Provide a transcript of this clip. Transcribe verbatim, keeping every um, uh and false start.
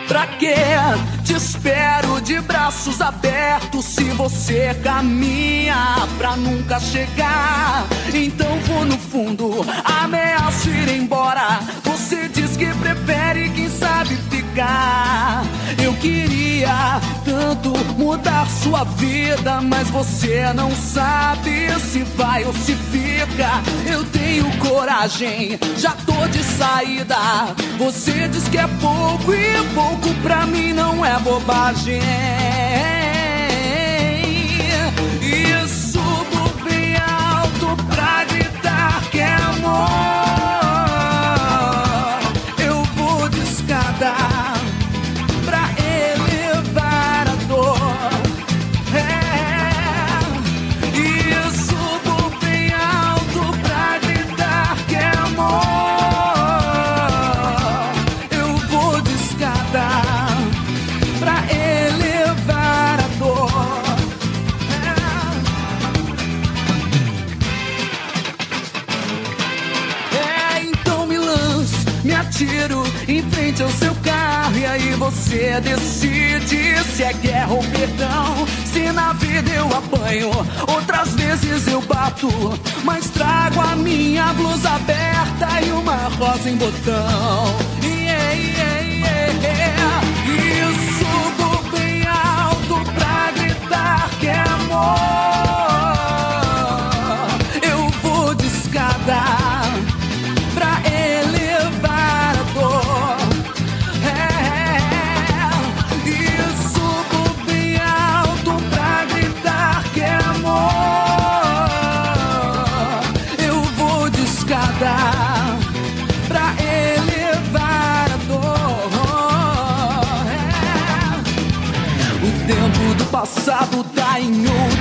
Pra quê? Te espero de braços abertos se você caminha pra nunca chegar. Então vou no fundo, ameaço ir embora. Você diz que prefere, quem sabe, ficar. Eu queria tanto mudar sua vida, mas você não sabe se vai ou se fica. Eu tenho coragem, já tô de saída. Você diz que é pouco e pouco pra mim não é bobagem. E subo bem alto pra gritar que é amor. Eu vou de escada pra elevar a dor. É. E subo bem alto pra gritar que é amor. Eu vou de escada pra elevar a dor. É. É, então me lanço, me atiro em frente ao seu carro, e aí você decide se é guerra ou perdão. Se na vida eu apanho, outras vezes eu bato, mas trago a minha blusa aberta e uma rosa em botão. Yeah, yeah, yeah, yeah. E subo bem alto pra gritar que é amor. Eu vou de escada pra elevar a dor. É. E subo bem alto pra gritar que é amor. Eu vou de escada pra elevar a dor. É. O tempo do passado tá em outro